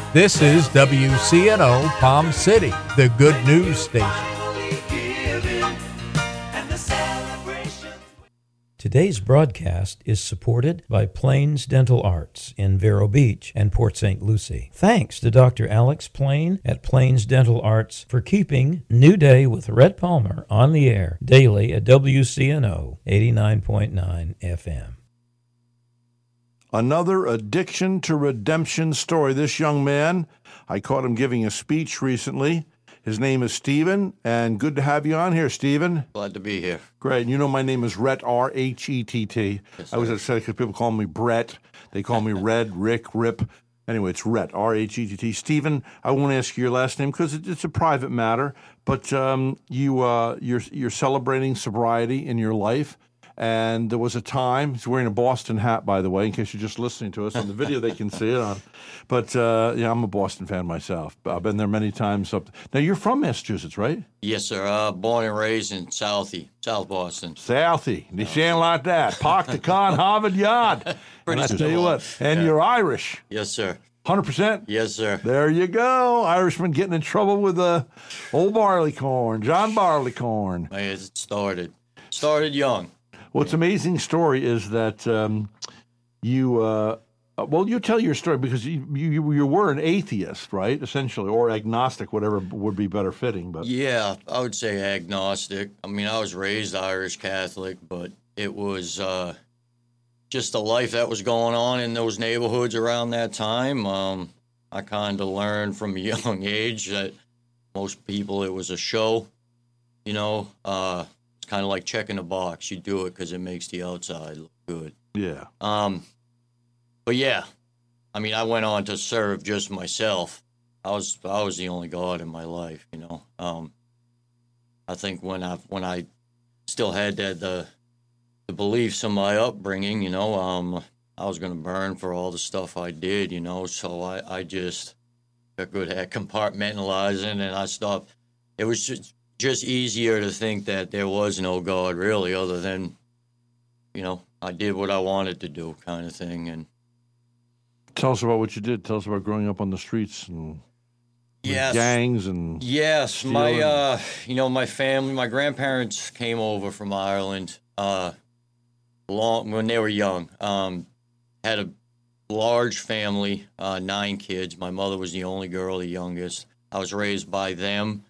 This is WCNO Palm City, the good news station. Today's broadcast is supported by Plains Dental Arts in Vero Beach and Port St. Lucie. Thanks to Dr. Alex Plain at Plains Dental Arts for keeping New Day with Rhett Palmer on the air daily at WCNO 89.9 FM. Another addiction to redemption story. This young man, I caught him giving a speech recently. His name is Stephen, and good to have you on here, Stephen. Glad to be here. Great. And you know my name is Rhett, R-H-E-T-T. Yes, I was upset because people call me Brett. They call me Red, Rick, Rip. Anyway, it's Rhett, R-H-E-T-T. Stephen, I won't ask you your last name because it's a private matter, but you're celebrating sobriety in your life. And there was a time, he's wearing a Boston hat, by the way, in case you're just listening to us. On the video, they can see it on. But, yeah, I'm a Boston fan myself. I've been there many times. Now, you're from Massachusetts, right? Yes, sir. Born and raised in South Boston. Southie. They sound like that. Park the car in Harvard Yard. Pretty And I tell simple. you what, and you're Irish. Yes, sir. 100%? Yes, sir. There you go. Irishman getting in trouble with old Barleycorn, John Barleycorn. It started young. What's amazing story is that you tell your story because you were an atheist, right? Essentially, or agnostic, whatever would be better fitting. But Yeah, I would say agnostic. I mean, I was raised Irish Catholic, but it was just the life that was going on in those neighborhoods around that time. I kind of learned from a young age that most people, it was a show, you know. It's kind of like checking a box. You do it because it makes the outside look good. yeah, But yeah, I mean, I went on to serve just myself. I was the only God in my life, you know. I think when I still had the beliefs of my upbringing, you know, I was gonna burn for all the stuff I did, you know. So I just got good at compartmentalizing, and I stopped. It was just easier to think that there was no God really, other than, you know, I did what I wanted to do, kind of thing. And tell us about what you did. Tell us about growing up on the streets and with yes, gangs and yes, stealing. my family, my grandparents came over from Ireland, long when they were young. Had a large family, 9 kids. My mother was the only girl, the youngest. I was raised by them.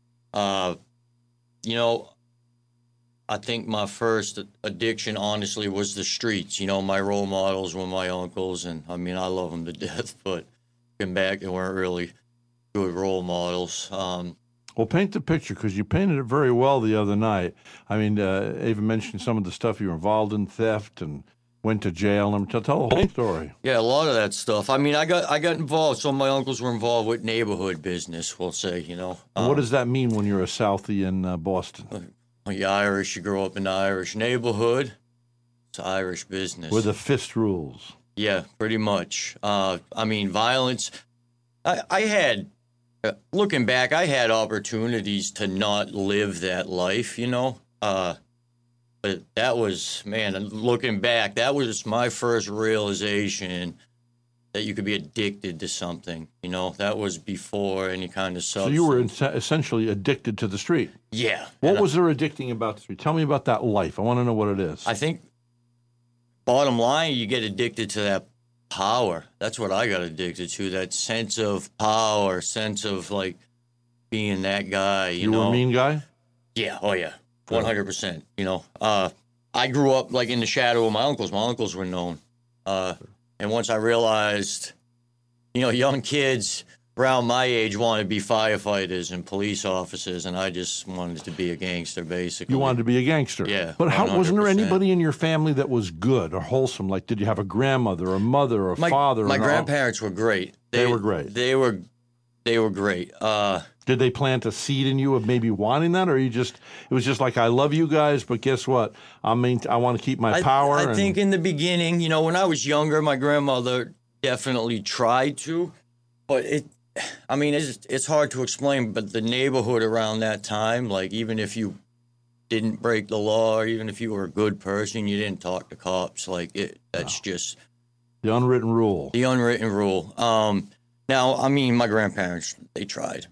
You know, I think my first addiction, honestly, was the streets. You know, my role models were my uncles, and I mean, I love them to death, but looking back, they weren't really good role models. Well, paint the picture, because you painted it very well the other night. I mean, Ava mentioned some of the stuff you were involved in, theft, and went to jail. And tell the whole story. Yeah, a lot of that stuff. I mean, I got involved. Some of my uncles were involved with neighborhood business, we'll say, you know. And what does that mean when you're a Southie in Boston? When you're Irish, you grow up in the Irish neighborhood. It's Irish business. Where the fist rules. Yeah, pretty much. I mean, violence. I had, looking back, I had opportunities to not live that life, you know. But that was, man, looking back, that was my first realization that you could be addicted to something, you know. That was before any kind of substance. So you were essentially addicted to the street. Yeah. What was there addicting about the street? Tell me about that life. I want to know what it is. I think, bottom line, you get addicted to that power. That's what I got addicted to, that sense of power, sense of, like, being that guy, you know. You were a mean guy? Yeah, oh yeah, 100%, you know. I grew up, like, in the shadow of my uncles. My uncles were known. And once I realized, you know, young kids around my age wanted to be firefighters and police officers, and I just wanted to be a gangster, basically. You wanted to be a gangster. Yeah. But wasn't there 100%. anybody in your family that was good or wholesome? Like, did you have a grandmother, a mother, or a father? My grandparents were great. They were great. They were great. Did they plant a seed in you of maybe wanting that, or it was just like, I love you guys, but guess what? I want to keep my power. I think in the beginning, you know, when I was younger, my grandmother definitely tried to, but it's hard to explain, but the neighborhood around that time, like, even if you didn't break the law, or even if you were a good person, you didn't talk to cops. Like, that's just the unwritten rule. The unwritten rule. Now, I mean, my grandparents, they tried.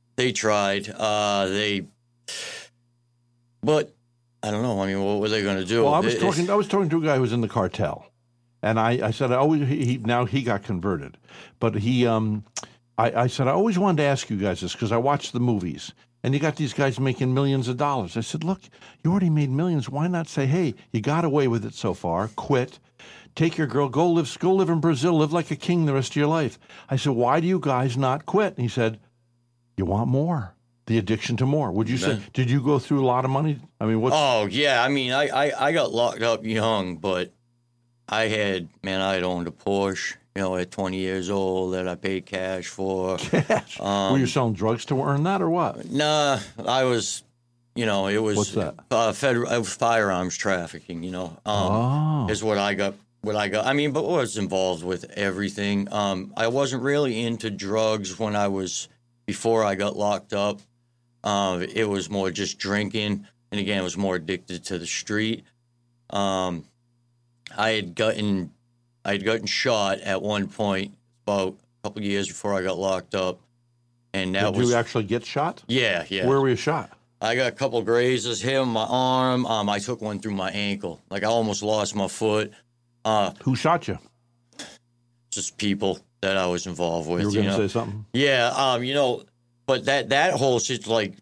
But I don't know. I mean, what were they going to do? Well, I was talking to a guy who was in the cartel, and I said, now he got converted, but I said, I always wanted to ask you guys this because I watched the movies, and you got these guys making millions of dollars. I said, look, you already made millions. Why not say, hey, you got away with it so far, quit, take your girl, go live in Brazil, live like a king the rest of your life. I said, why do you guys not quit? And he said, you want more. The addiction to more. Would you say, did you go through a lot of money? I mean, Oh, yeah. I mean, I got locked up young, but I had owned a Porsche, at 20 years old that I paid cash for. Cash? Were you selling drugs to earn that or what? Nah, I was, it was What's that? federal firearms trafficking, is what I got. I mean, but was involved with everything. I wasn't really into drugs before I got locked up. It was more just drinking, and again, I was more addicted to the street. I had gotten shot at one point about a couple of years before I got locked up, and Did you actually get shot? Yeah. Where were you shot? I got a couple of grazes, hit on my arm. I took one through my ankle. Like I almost lost my foot. Who shot you? Just people that I was involved with. You were going to say something? Yeah, but that whole shit, like,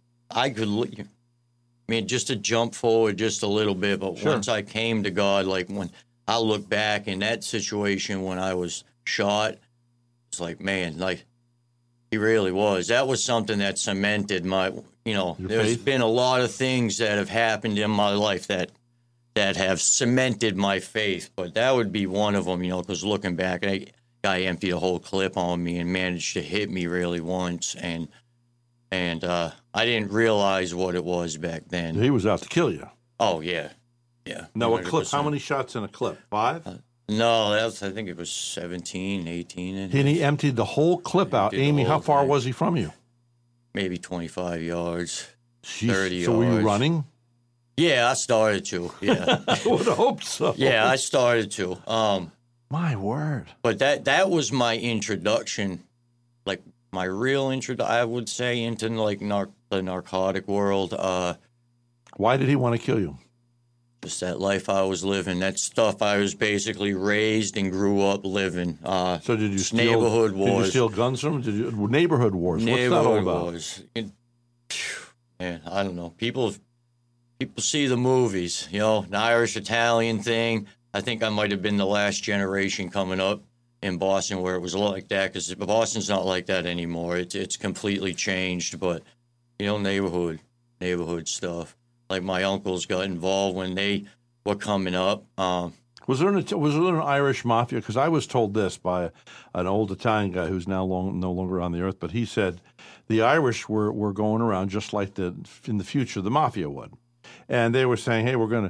just to jump forward just a little bit, but Sure. Once I came to God, like when I look back in that situation when I was shot, it's like, man, like, he really was. That was something that cemented my, there's faith? been a lot of things that have happened in my life that have cemented my faith, but that would be one of them, because looking back, guy emptied a whole clip on me and managed to hit me really once, and I didn't realize what it was back then. He was out to kill you. Oh yeah. Now, a clip, 100%. how many shots in a clip? 5? No, I think it was 17, 18. And he emptied the whole clip out. Emptied the Amy, how whole far thing. was he from you? Maybe 25 yards. Jeez. 30 So were you yards. running? Yeah, I started to. Yeah. I would have hoped so. Yeah, I started to. My word. But that was my introduction, like my real introduction, I would say, into like the narcotic world. Why did he want to kill you? Just that life I was living, that stuff I was basically raised and grew up living. So did you steal neighborhood wars? Did you steal guns from him? Neighborhood wars. What's that all about? Wars. Man, I don't know. People see the movies, the Irish Italian thing. I think I might have been the last generation coming up in Boston where it was like that, because Boston's not like that anymore. It's completely changed. But neighborhood stuff. Like my uncles got involved when they were coming up. Was there an Irish mafia? Because I was told this by an old Italian guy who's now no longer on the earth, but he said the Irish were going around just like in the future the mafia would. And they were saying, hey, we're going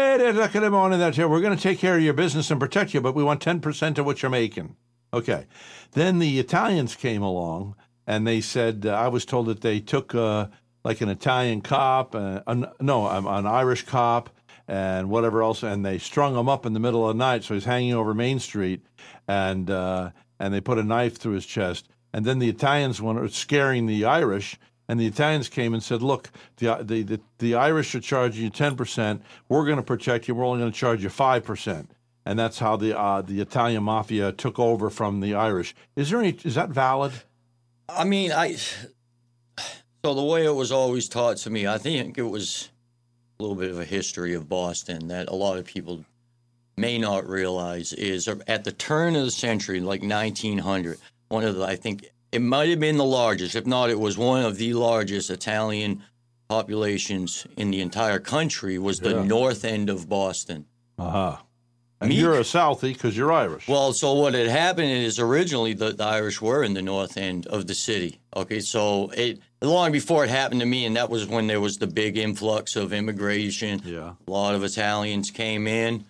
to take care of your business and protect you, but we want 10% of what you're making. Okay. Then the Italians came along, and they said, I was told that they took like an Italian cop, an Irish cop, and whatever else, and they strung him up in the middle of the night, so he's hanging over Main Street, and they put a knife through his chest. And then the Italians were scaring the Irish, and the Italians came and said, look, the Irish are charging you 10%. We're going to protect you. We're only going to charge you 5%. And that's how the Italian mafia took over from the Irish. Is that valid? I mean, so the way it was always taught to me, I think it was a little bit of a history of Boston that a lot of people may not realize is at the turn of the century, like 1900, I think it might have been the largest, if not, it was one of the largest Italian populations in the entire country was the north end of Boston. Uh-huh. And you're a Southie because you're Irish. Well, so what had happened is originally the Irish were in the north end of the city. Okay, so long before it happened to me, and that was when there was the big influx of immigration. Yeah. A lot of Italians came in.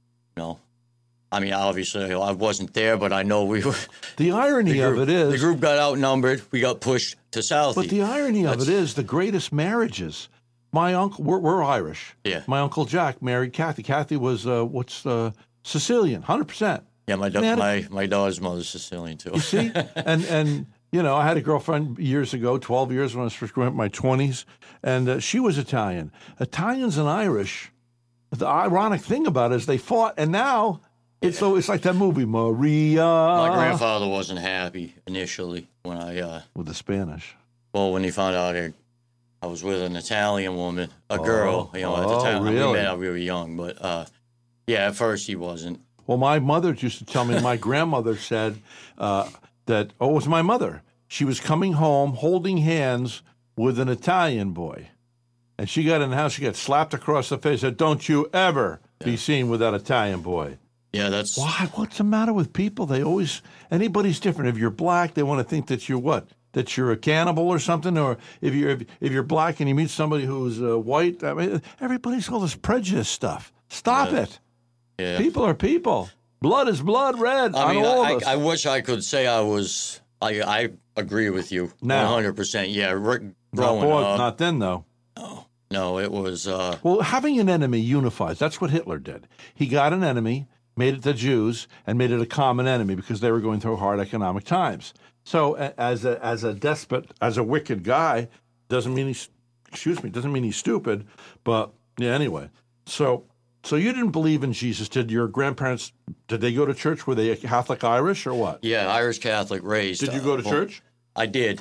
I mean, obviously I wasn't there, but I know we were. The irony of it is the group got outnumbered. We got pushed to Southie. But the irony of it is the greatest marriages. My uncle, we're Irish. Yeah. My Uncle Jack married Kathy. Kathy was Sicilian, 100%. Yeah, Man, my daughter's mother's Sicilian too. you see, and I had a girlfriend years ago, 12 years when I was first growing up in my 20s, and she was Italian. Italians and Irish. The ironic thing about it is they fought, and now it's like that movie Maria. My grandfather wasn't happy initially when I with the Spanish. well, when he found out I was with an Italian woman, a girl. At the time really? we met, we were young, but yeah, at first he wasn't. Well, my mother used to tell me, my grandmother said that, it was my mother. She was coming home holding hands with an Italian boy. And she got in the house, she got slapped across the face, said, don't you ever be seen with that Italian boy. Yeah, that's Why? What's the matter with people? Anybody's different. If you're black, they want to think that you're what? That you're a cannibal or something? Or if you're black and you meet somebody who's white, I mean, everybody's all this prejudice stuff. Stop it. yeah. People are people. Blood is blood red I mean, all of us. I wish I could say I agree with you Now. 100%. Yeah, growing Not up. then, though. No, it was. Well, having an enemy unifies. That's what Hitler did. He got an enemy, made it the Jews, and made it a common enemy because they were going through hard economic times. So, as a despot, as a wicked guy, doesn't mean he's stupid. But yeah, anyway. So you didn't believe in Jesus? Did your grandparents? Did they go to church? Were they Catholic Irish or what? Yeah, Irish Catholic raised. Did you go to church? I did.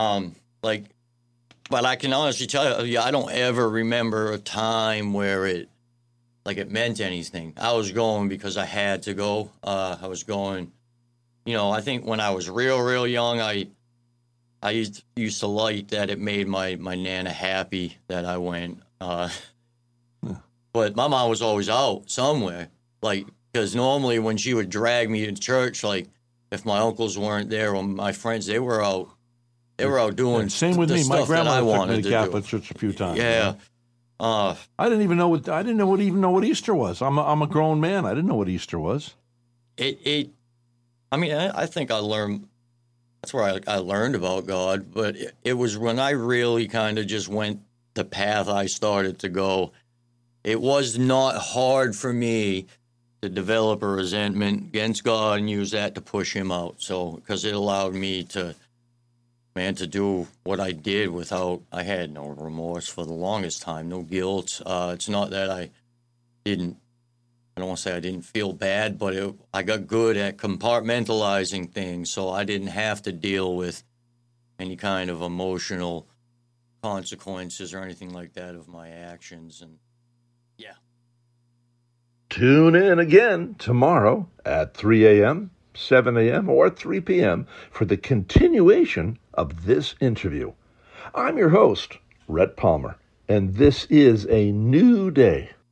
But I can honestly tell you, I don't ever remember a time where it meant anything. I was going because I had to go. I was going, I think when I was real young, I used to like that it made my Nana happy that I went. But my mom was always out somewhere, because normally when she would drag me to church, if my uncles weren't there or my friends, they were out. They were out doing Same with the me. My stuff that I grandmother took me wanted to to Catholic do. church a few times. Yeah. I didn't even know what Easter was. I'm a grown man. I didn't know what Easter was. I think I learned. That's where I learned about God. But it was when I really kind of just went the path I started to go. It was not hard for me to develop a resentment against God and use that to push him out. So, because it allowed me to do what I did I had no remorse for the longest time, no guilt. It's not that I don't want to say I didn't feel bad, but I got good at compartmentalizing things, so I didn't have to deal with any kind of emotional consequences or anything like that of my actions. And yeah. Tune in again tomorrow at 3 a.m., 7 a.m., or 3 p.m. for the continuation of this interview. I'm your host, Rhett Palmer, and this is a new day.